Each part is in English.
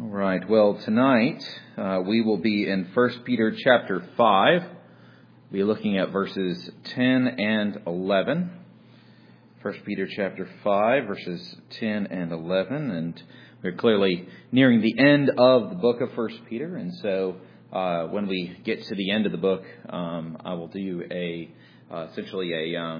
Right. Well, tonight we will be in 1 Peter chapter 5. We'll be looking at verses 10 and 11. 1 Peter chapter 5, verses 10 and 11. And we're clearly nearing the end of the book of 1 Peter. And so when we get to the end of the book, I will do essentially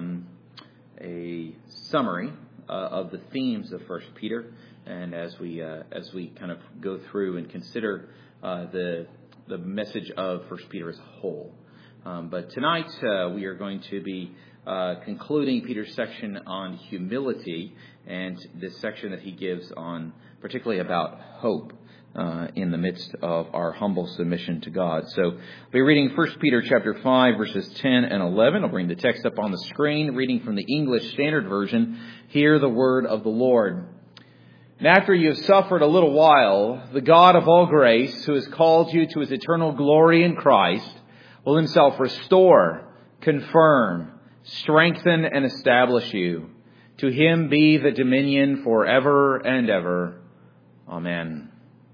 a summary of the themes of 1 Peter. And as we kind of go through and consider the message of 1 Peter as a whole. But tonight we are going to be concluding Peter's section on humility and this section that he gives on particularly about hope in the midst of our humble submission to God. So we'll be reading 1 Peter chapter 5, verses 10 and 11. I'll bring the text up on the screen, reading from the English Standard Version. Hear the word of the Lord. And after you have suffered a little while, the God of all grace, who has called you to his eternal glory in Christ, will himself restore, confirm, strengthen, and establish you. To him be the dominion forever and ever. Amen.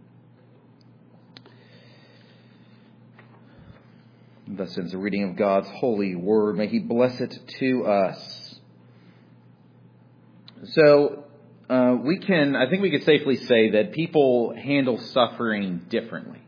Thus ends the reading of God's holy word. May he bless it to us. So, I think we could safely say that people handle suffering differently.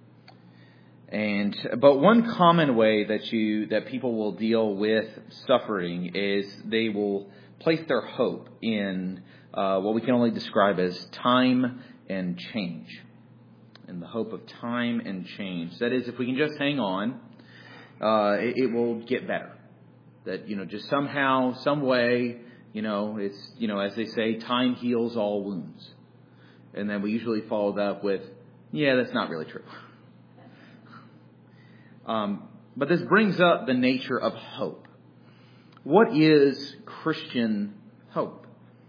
But one common way that people will deal with suffering is they will place their hope in what we can only describe as time and change. In the hope of time and change. That is, if we can just hang on, it will get better. That, just somehow, some way, it's, as they say, time heals all wounds. And then we usually follow that up with, yeah, that's not really true. But this brings up the nature of hope. What is Christian hope?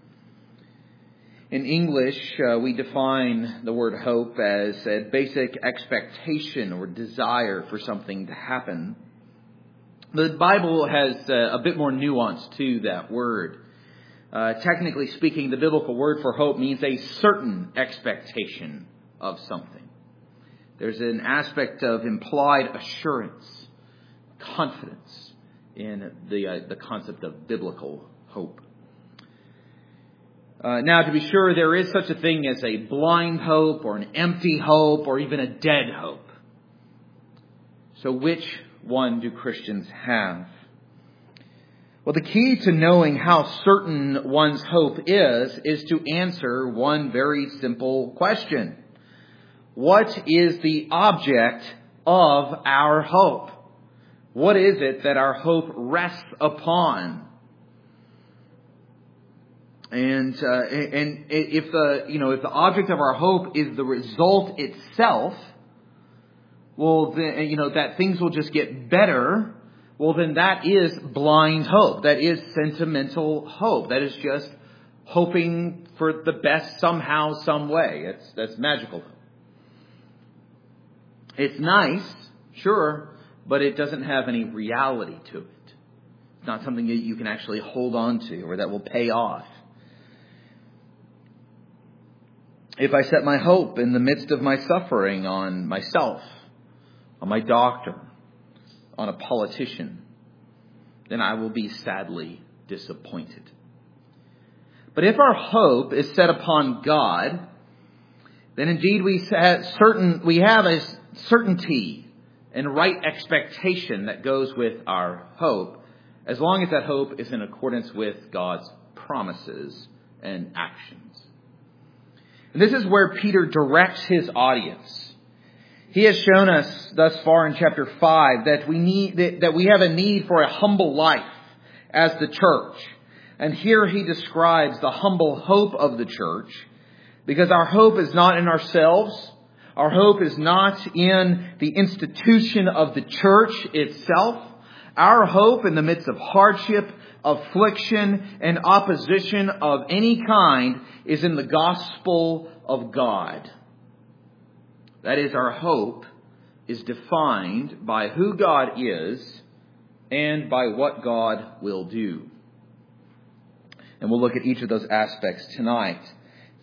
In English, we define the word hope as a basic expectation or desire for something to happen. The Bible has a bit more nuance to that word. Technically speaking, the biblical word for hope means a certain expectation of something. There's an aspect of implied assurance, confidence in the concept of biblical hope. Now, to be sure, there is such a thing as a blind hope or an empty hope or even a dead hope. So which one do Christians have? Well, the key to knowing how certain one's hope is to answer one very simple question. What is the object of our hope? What is it that our hope rests upon? And if the object of our hope is the result itself, well, then, that things will just get better. Well, then that is blind hope. That is sentimental hope. That is just hoping for the best somehow, some way. That's magical hope. It's nice, sure, but it doesn't have any reality to it. It's not something that you can actually hold on to or that will pay off. If I set my hope in the midst of my suffering on myself, on my doctor, on a politician, then I will be sadly disappointed. But if our hope is set upon God, then indeed we have a certainty and right expectation that goes with our hope, as long as that hope is in accordance with God's promises and actions. And this is where Peter directs his audience. He has shown us thus far in chapter 5 that we have a need for a humble life as the church. And here he describes the humble hope of the church, because our hope is not in ourselves. Our hope is not in the institution of the church itself. Our hope in the midst of hardship, affliction, and opposition of any kind is in the gospel of God. That is, our hope is defined by who God is and by what God will do. And we'll look at each of those aspects tonight.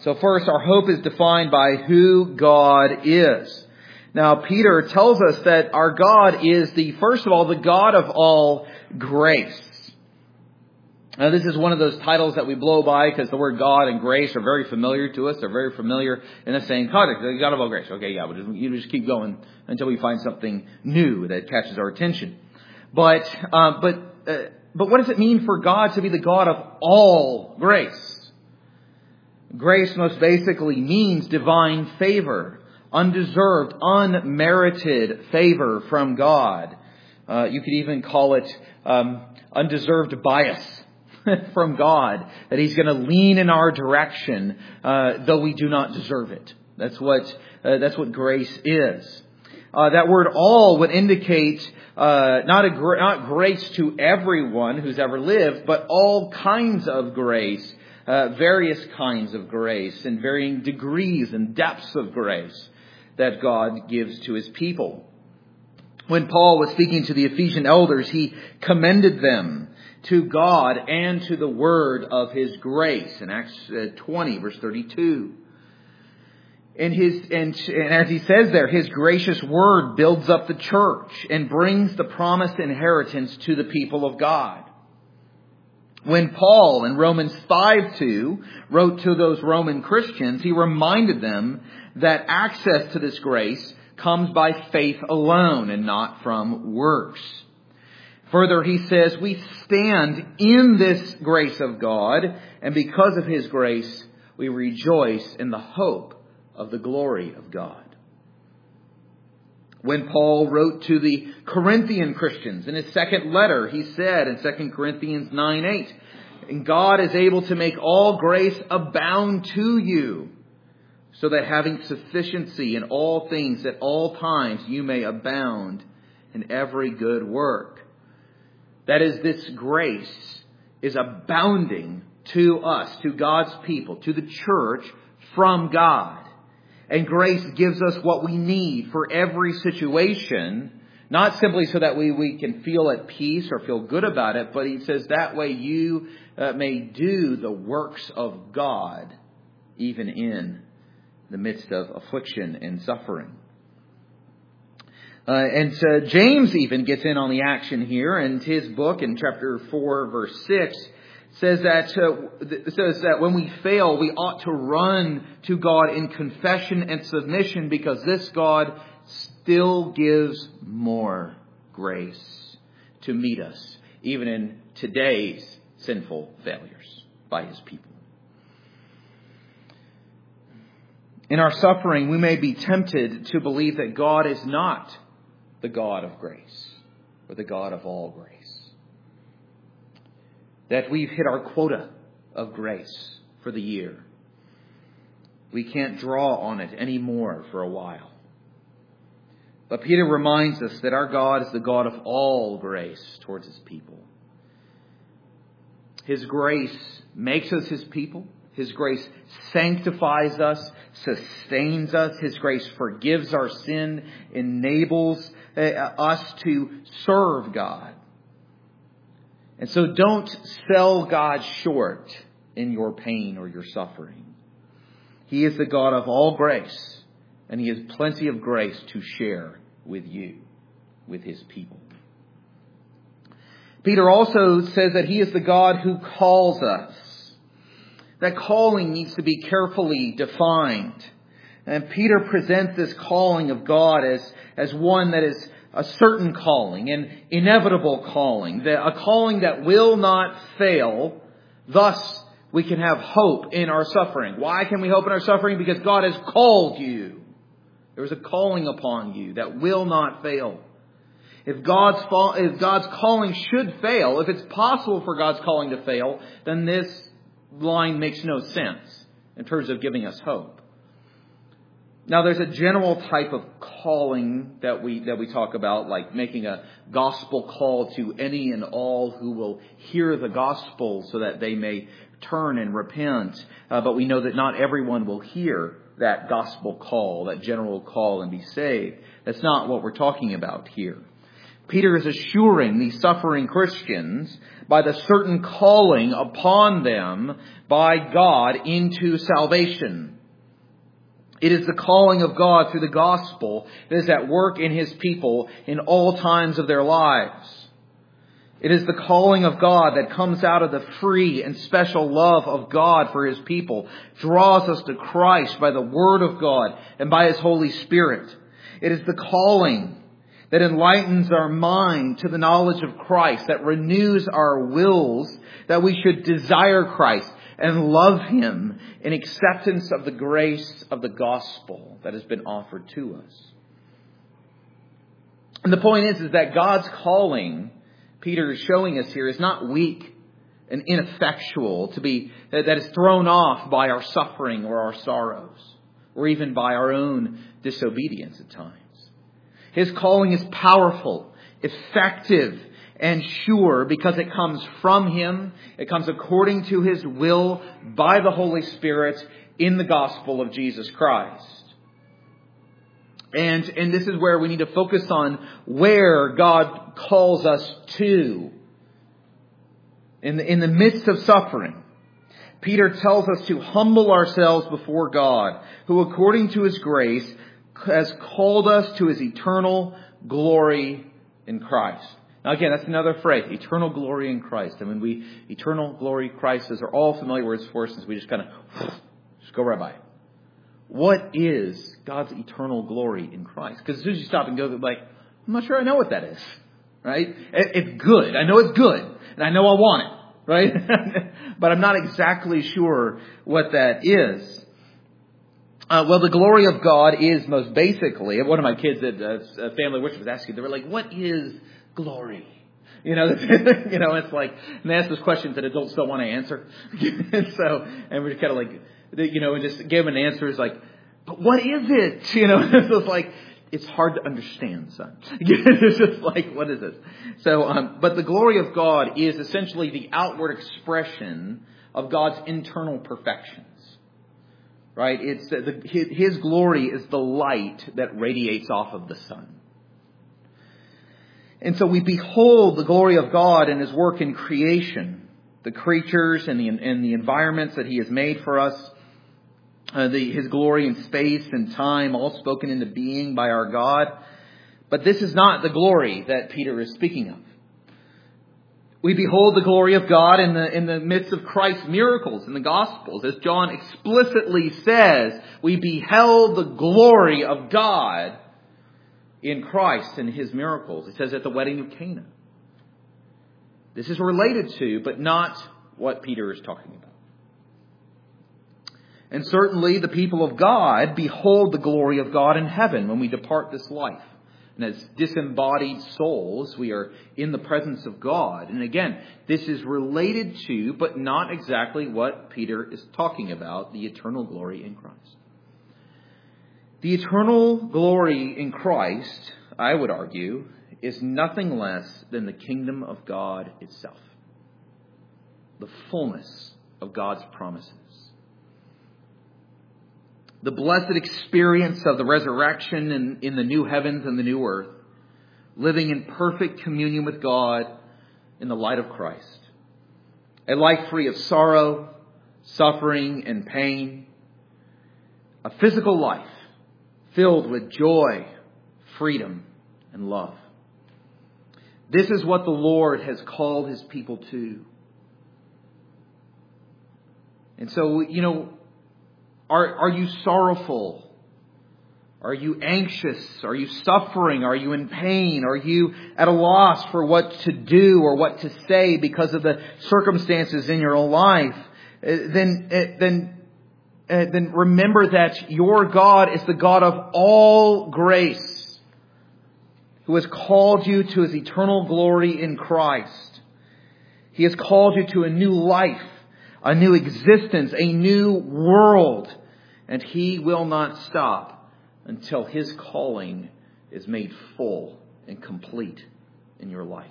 So first, our hope is defined by who God is. Now, Peter tells us that our God is first of all, the God of all grace. Now, this is one of those titles that we blow by because the word God and grace are very familiar to us. They're very familiar in the same context. The God of all grace. Okay, yeah, you just keep going until we find something new that catches our attention. But what does it mean for God to be the God of all grace? Grace most basically means divine favor, undeserved, unmerited favor from God. You could even call it undeserved bias from God, that He's going to lean in our direction, though we do not deserve it. That's what grace is. That word "all" would indicate not grace to everyone who's ever lived, but all kinds of grace, various kinds of grace, and varying degrees and depths of grace that God gives to His people. When Paul was speaking to the Ephesian elders, he commended them to God and to the word of His grace in Acts 20, verse 32. And as he says there, His gracious word builds up the church and brings the promised inheritance to the people of God. When Paul in Romans 5:2 wrote to those Roman Christians, he reminded them that access to this grace comes by faith alone and not from works. Further, he says, we stand in this grace of God, and because of His grace, we rejoice in the hope of the glory of God. When Paul wrote to the Corinthian Christians in his second letter, he said in 2 Corinthians 9:8, and God is able to make all grace abound to you, so that having sufficiency in all things at all times you may abound in every good work. That is, this grace is abounding to us, to God's people, to the church from God. And grace gives us what we need for every situation, not simply so that we can feel at peace or feel good about it, but he says that way you may do the works of God, even in the midst of affliction and suffering. And James even gets in on the action here, and his book in chapter 4, verse 6 says that when we fail, we ought to run to God in confession and submission, because this God still gives more grace to meet us, even in today's sinful failures by His people. In our suffering, we may be tempted to believe that God is not the God of grace, or the God of all grace. That we've hit our quota of grace for the year. We can't draw on it anymore for a while. But Peter reminds us that our God is the God of all grace towards His people. His grace makes us His people. His grace sanctifies us, sustains us. His grace forgives our sin, enables us to serve God. And so don't sell God short in your pain or your suffering. He is the God of all grace, and He has plenty of grace to share with you, with His people. Peter also says that He is the God who calls us. That calling needs to be carefully defined. And Peter presents this calling of God as one that is a certain calling, an inevitable calling, a calling that will not fail. Thus, we can have hope in our suffering. Why can we hope in our suffering? Because God has called you. There is a calling upon you that will not fail. If God's calling should fail, if it's possible for God's calling to fail, then this line makes no sense in terms of giving us hope. Now, there's a general type of calling that we talk about, like making a gospel call to any and all who will hear the gospel so that they may turn and repent. But we know that not everyone will hear that gospel call, that general call, and be saved. That's not what we're talking about here. Peter is assuring these suffering Christians by the certain calling upon them by God into salvation. It is the calling of God through the gospel that is at work in His people in all times of their lives. It is the calling of God that comes out of the free and special love of God for His people, draws us to Christ by the Word of God and by His Holy Spirit. It is the calling that enlightens our mind to the knowledge of Christ, that renews our wills, that we should desire Christ and love Him in acceptance of the grace of the gospel that has been offered to us. And the point is that God's calling, Peter is showing us here, is not weak and ineffectual, that is thrown off by our suffering or our sorrows, or even by our own disobedience at times. His calling is powerful, effective, and sure because it comes from Him. It comes according to His will by the Holy Spirit in the gospel of Jesus Christ. And this is where we need to focus on where God calls us to. In the midst of suffering, Peter tells us to humble ourselves before God, who according to His grace has called us to His eternal glory in Christ. Now again, that's another phrase, eternal glory in Christ. I mean, eternal glory Christ, those are all familiar words for us, we just kind of just go right by it. What is God's eternal glory in Christ? Because as soon as you stop and go, like, I'm not sure I know what that is, right? It's good. I know it's good, and I know I want it, right? But I'm not exactly sure what that is. Well, the glory of God is most basically, one of my kids at Family Worship was asking, they were like, what is glory? It's like, and they ask those questions that adults don't want to answer. And we're kind of like, and just give them an answer. It's like, but what is it? It's just like, it's hard to understand, son. It's just like, what is this? So, but the glory of God is essentially the outward expression of God's internal perfections. Right? His glory is the light that radiates off of the sun. And so we behold the glory of God in His work in creation, the creatures and the environments that He has made for us, His glory in space and time, all spoken into being by our God. But this is not the glory that Peter is speaking of. We behold the glory of God in the midst of Christ's miracles in the Gospels. As John explicitly says, we beheld the glory of God in Christ and His miracles. It says at the wedding of Cana. This is related to, but not what Peter is talking about. And certainly the people of God behold the glory of God in heaven when we depart this life. And as disembodied souls, we are in the presence of God. And again, this is related to, but not exactly what Peter is talking about, the eternal glory in Christ. The eternal glory in Christ, I would argue, is nothing less than the kingdom of God itself. The fullness of God's promises. The blessed experience of the resurrection in the new heavens and the new earth, living in perfect communion with God in the light of Christ. A life free of sorrow, suffering, and pain. A physical life filled with joy, freedom, and love. This is what the Lord has called His people to. And so, Are you sorrowful? Are you anxious? Are you suffering? Are you in pain? Are you at a loss for what to do or what to say because of the circumstances in your life? Then remember that your God is the God of all grace, who has called you to His eternal glory in Christ. He has called you to a new life, a new existence, a new world. And He will not stop until His calling is made full and complete in your life.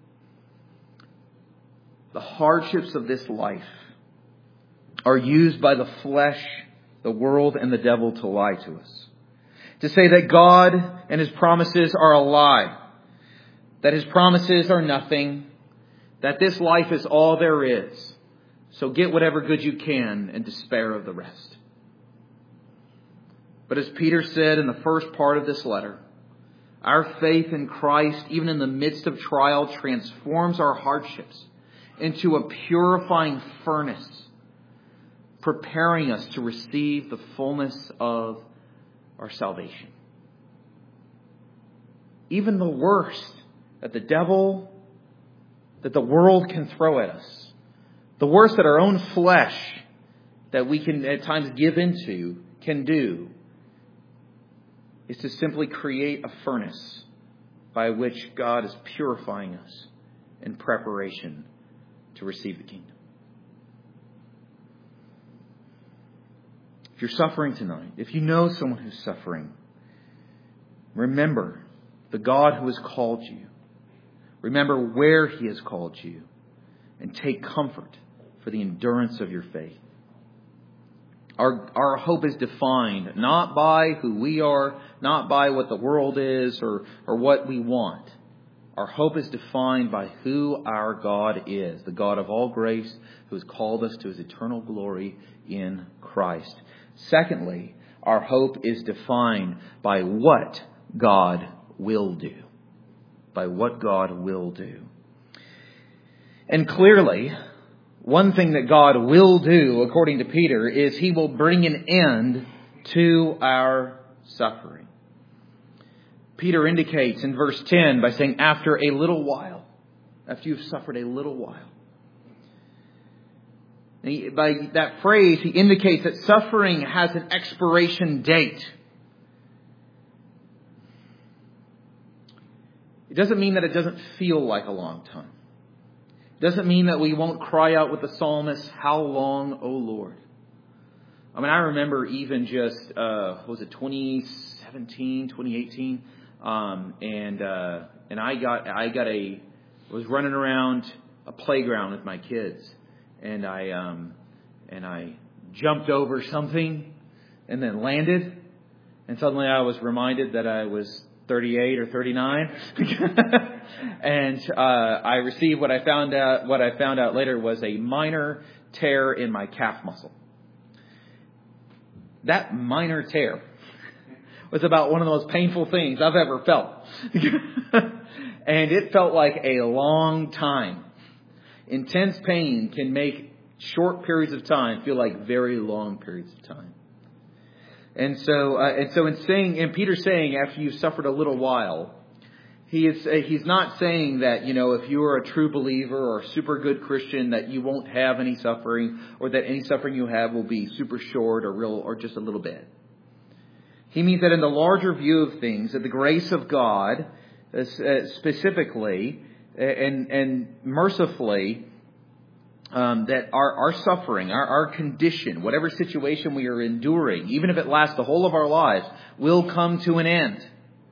The hardships of this life are used by the flesh, the world, and the devil to lie to us. To say that God and His promises are a lie. that His promises are nothing, that this life is all there is. So get whatever good you can and despair of the rest. But as Peter said in the first part of this letter, our faith in Christ, even in the midst of trial, transforms our hardships into a purifying furnace, preparing us to receive the fullness of our salvation. Even the worst that the devil, that the world can throw at us, the worst that our own flesh that we can at times give into can do, is to simply create a furnace by which God is purifying us in preparation to receive the kingdom. If you're suffering tonight, if you know someone who's suffering, remember the God who has called you. Remember where He has called you. And take comfort for the endurance of your faith. Our hope is defined not by who we are, not by what the world is or what we want. Our hope is defined by who our God is, the God of all grace who has called us to His eternal glory in Christ. Secondly, our hope is defined by what God will do. By what God will do. And clearly, one thing that God will do, according to Peter, is He will bring an end to our suffering. Peter indicates in verse 10 by saying, after a little while, after you've suffered a little while. By that phrase, he indicates that suffering has an expiration date. It doesn't mean that it doesn't feel like a long time. It doesn't mean that we won't cry out with the psalmist, how long, O Lord? I mean, I remember even just, 2017, 2018? And I was running around a playground with my kids. And I jumped over something and then landed. And suddenly I was reminded that I was 38 or 39. And I received what I found out later was a minor tear in my calf muscle. That minor tear was about one of the most painful things I've ever felt. And it felt like a long time. Intense pain can make short periods of time feel like very long periods of time. And so in Peter's saying, after you've suffered a little while, he's not saying that, if you are a true believer or a super good Christian, that you won't have any suffering, or that any suffering you have will be super short or just a little bit. He means that in the larger view of things, that the grace of God, specifically and mercifully, that our suffering, our condition, whatever situation we are enduring, even if it lasts the whole of our lives, will come to an end.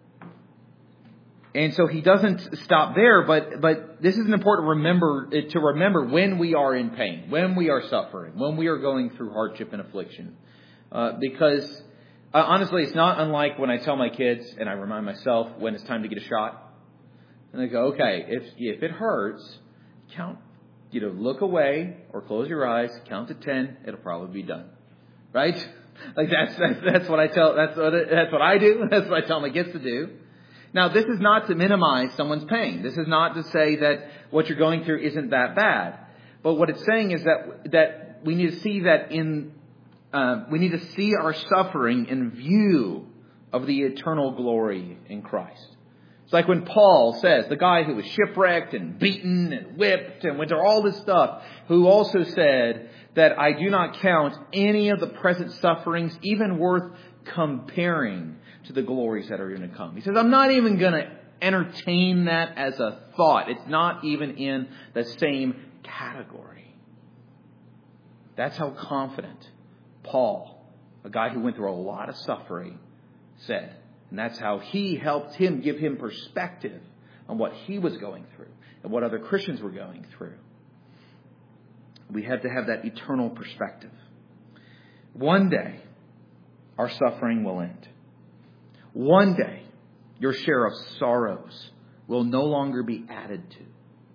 And so he doesn't stop there, but this is important to remember when we are in pain, when we are suffering, when we are going through hardship and affliction. Because honestly, it's not unlike when I tell my kids, and I remind myself when it's time to get a shot. And they go, okay, if it hurts, count. Look away or close your eyes, count to 10, it'll probably be done. Right? Like that's what I tell, that's what I do. That's what I tell my kids to do. Now, this is not to minimize someone's pain. This is not to say that what you're going through isn't that bad. But what it's saying is that we need to see we need to see our suffering in view of the eternal glory in Christ. It's like when Paul says, the guy who was shipwrecked and beaten and whipped and went through all this stuff, who also said that I do not count any of the present sufferings even worth comparing to the glories that are going to come. He says, I'm not even going to entertain that as a thought. It's not even in the same category. That's how confident Paul, a guy who went through a lot of suffering, said. And that's how he helped him, give him perspective on what he was going through and what other Christians were going through. We have to have that eternal perspective. One day, our suffering will end. One day, your share of sorrows will no longer be added to.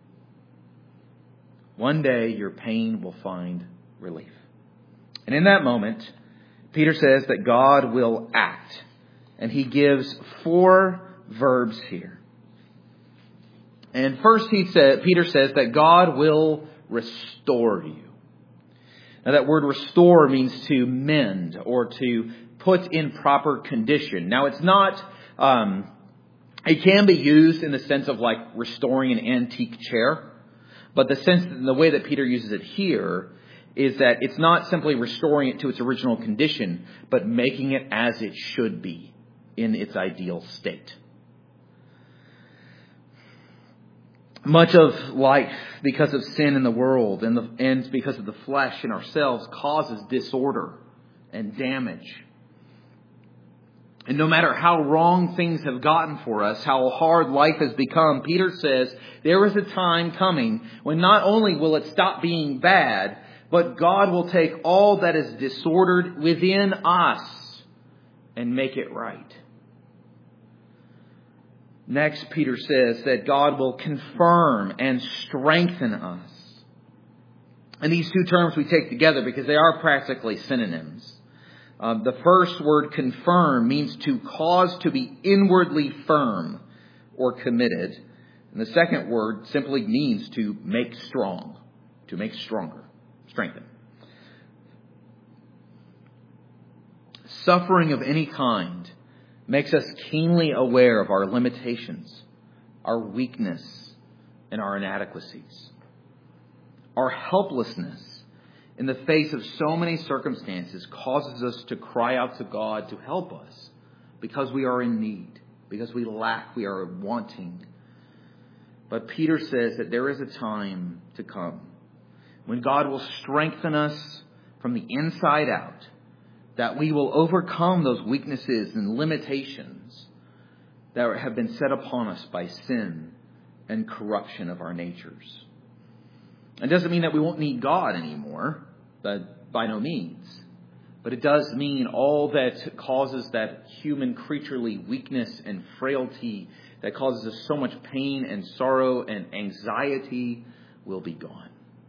One day your pain will find relief. And in that moment, Peter says that God will act. And he gives 4 verbs here. And first Peter says that God will restore you. Now that word restore means to mend or to put in proper condition. Now it's not, it can be used in the sense of like restoring an antique chair. But the way that Peter uses it here is that it's not simply restoring it to its original condition, but making it as it should be in its ideal state. Much of life, because of sin in the world and because of the flesh in ourselves, causes disorder and damage. And no matter how wrong things have gotten for us, how hard life has become, Peter says there is a time coming when not only will it stop being bad, but God will take all that is disordered within us and make it right. Next, Peter says that God will confirm and strengthen us. And these two terms we take together because they are practically synonyms. The first word, confirm, means to cause to be inwardly firm or committed. And the second word simply means to make strong, to make stronger, strengthen. Suffering of any kind makes us keenly aware of our limitations, our weakness, and our inadequacies. Our helplessness in the face of so many circumstances causes us to cry out to God to help us because we are in need, because we lack, we are wanting. But Peter says that there is a time to come when God will strengthen us from the inside out, that we will overcome those weaknesses and limitations that have been set upon us by sin and corruption of our natures. It doesn't mean that we won't need God anymore, but by no means. But it does mean all that causes that human creaturely weakness and frailty that causes us so much pain and sorrow and anxiety will be gone.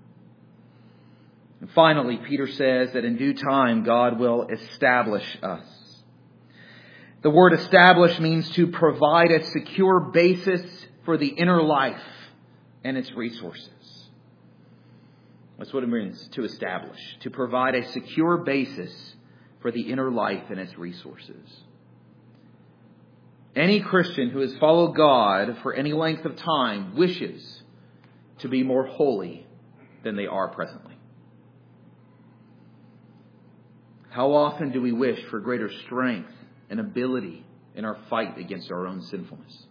And finally, Peter says that in due time, God will establish us. The word establish means to provide a secure basis for the inner life and its resources. That's what it means to establish, to provide a secure basis for the inner life and its resources. Any Christian who has followed God for any length of time wishes to be more holy than they are presently. How often do we wish for greater strength and ability in our fight against our own sinfulness?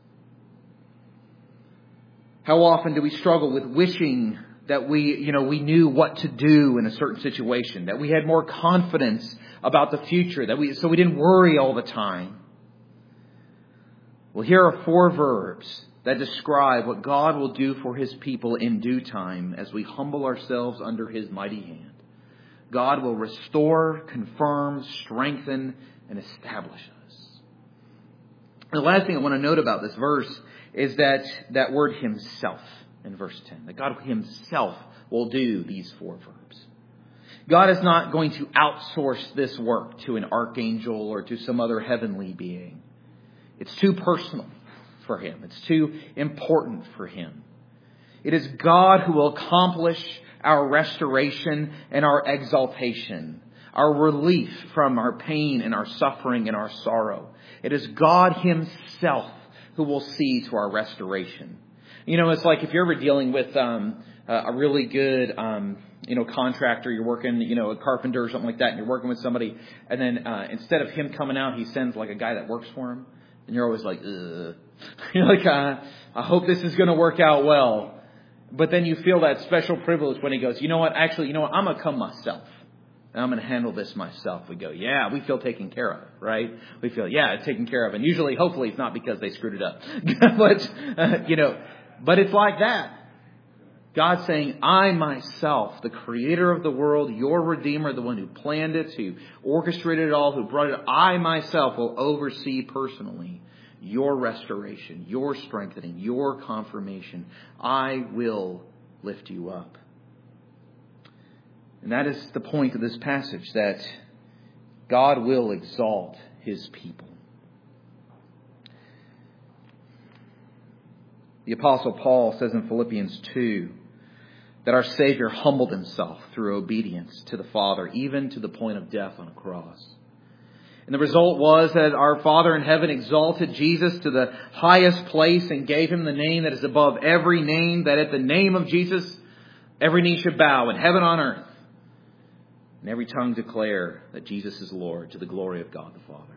How often do we struggle with wishing that we knew what to do in a certain situation, that we had more confidence about the future, so we didn't worry all the time? Well, here are 4 verbs that describe what God will do for His people in due time as we humble ourselves under His mighty hand. God will restore, confirm, strengthen, and establish us. The last thing I want to note about this verse is that word Himself in verse 10. That God Himself will do these 4 verbs. God is not going to outsource this work to an archangel or to some other heavenly being. It's too personal for Him. It's too important for Him. It is God who will accomplish our restoration and our exaltation, our relief from our pain and our suffering and our sorrow. It is God Himself who will see to our restoration. It's like if you're ever dealing with a really good contractor, you're working, a carpenter or something like that, and you're working with somebody, and then instead of him coming out, he sends like a guy that works for him, and you're always like, ugh. You're like, I hope this is going to work out well. But then you feel that special privilege when he goes, I'm going to come myself. And I'm going to handle this myself. We go, yeah, we feel taken care of, right? We feel, yeah, it's taken care of. And usually, hopefully, it's not because they screwed it up. But it's like that. God saying, I myself, the creator of the world, your redeemer, the one who planned it, who orchestrated it all, who brought it, I myself will oversee personally your restoration, your strengthening, your confirmation. I will lift you up. And that is the point of this passage, that God will exalt His people. The Apostle Paul says in Philippians 2 that our Savior humbled Himself through obedience to the Father, even to the point of death on a cross. And the result was that our Father in heaven exalted Jesus to the highest place and gave Him the name that is above every name, that at the name of Jesus every knee should bow in heaven, on earth, and every tongue declare that Jesus is Lord, to the glory of God the Father.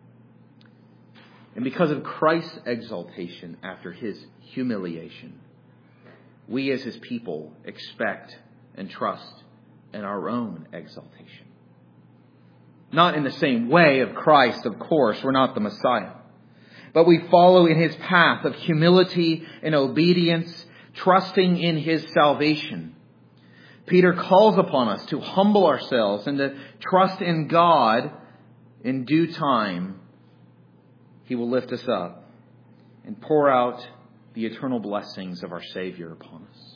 And because of Christ's exaltation after His humiliation, we as His people expect and trust in our own exaltation. Not in the same way of Christ, of course. We're not the Messiah. But we follow in His path of humility and obedience, trusting in His salvation. Peter calls upon us to humble ourselves and to trust in God. In due time, He will lift us up and pour out the eternal blessings of our Savior upon us.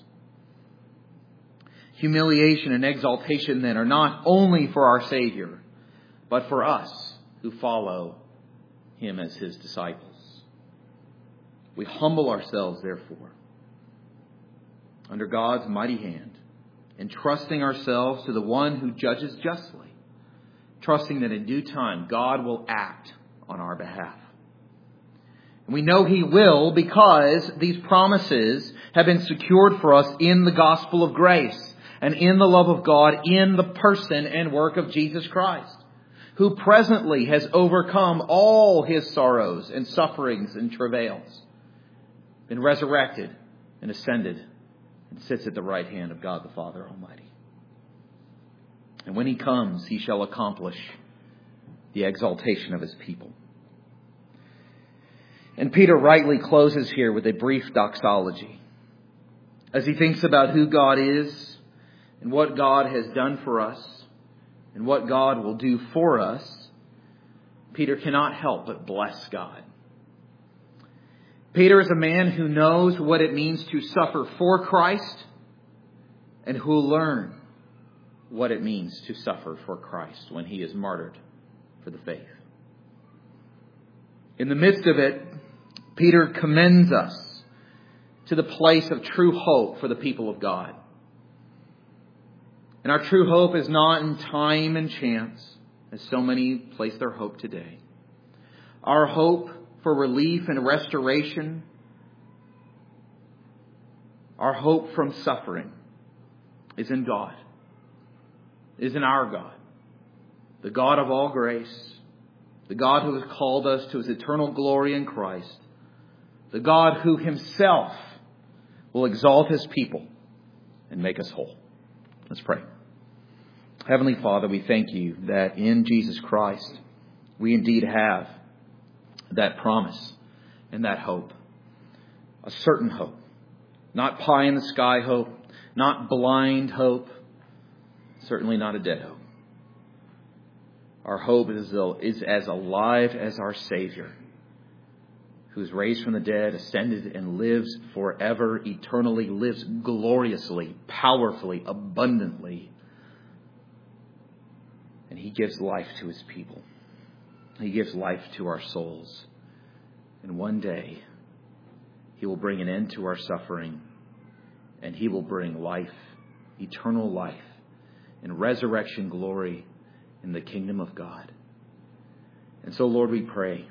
Humiliation and exaltation then are not only for our Savior, but for us who follow Him as His disciples. We humble ourselves, therefore, under God's mighty hand, entrusting ourselves to the One who judges justly, trusting that in due time God will act on our behalf. And we know He will, because these promises have been secured for us in the gospel of grace and in the love of God in the person and work of Jesus Christ, who presently has overcome all His sorrows and sufferings and travails, been resurrected and ascended, and sits at the right hand of God the Father Almighty. And when He comes, He shall accomplish the exaltation of His people. And Peter rightly closes here with a brief doxology. As he thinks about who God is and what God has done for us and what God will do for us, Peter cannot help but bless God. Peter is a man who knows what it means to suffer for Christ and who will learn what it means to suffer for Christ when he is martyred for the faith. In the midst of it, Peter commends us to the place of true hope for the people of God. And our true hope is not in time and chance, as so many place their hope today. Our hope for relief and restoration, our hope from suffering, is in God, is in our God, the God of all grace, the God who has called us to His eternal glory in Christ, the God who Himself will exalt His people and make us whole. Let's pray. Heavenly Father, we thank You that in Jesus Christ we indeed have that promise and that hope, a certain hope, not pie in the sky hope, not blind hope, certainly not a dead hope. Our hope is as alive as our Savior, who is raised from the dead, ascended, and lives forever, eternally, lives gloriously, powerfully, abundantly. And He gives life to His people. He gives life to our souls. And one day, He will bring an end to our suffering, and He will bring life, eternal life, and resurrection glory in the kingdom of God. And so, Lord, we pray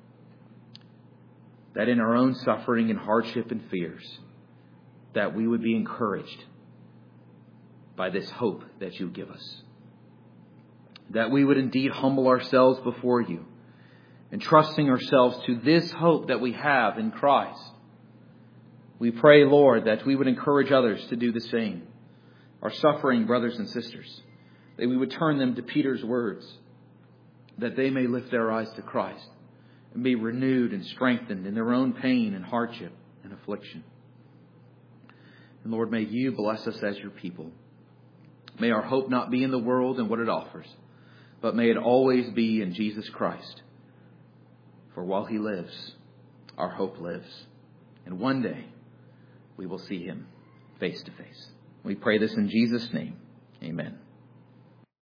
that in our own suffering and hardship and fears, that we would be encouraged by this hope that You give us. That we would indeed humble ourselves before You, entrusting ourselves to this hope that we have in Christ. We pray, Lord, that we would encourage others to do the same. Our suffering brothers and sisters, that we would turn them to Peter's words, that they may lift their eyes to Christ and be renewed and strengthened in their own pain and hardship and affliction. And Lord, may You bless us as Your people. May our hope not be in the world and what it offers, but may it always be in Jesus Christ. For while He lives, our hope lives. And one day we will see him face to face. We pray this in Jesus' name. Amen.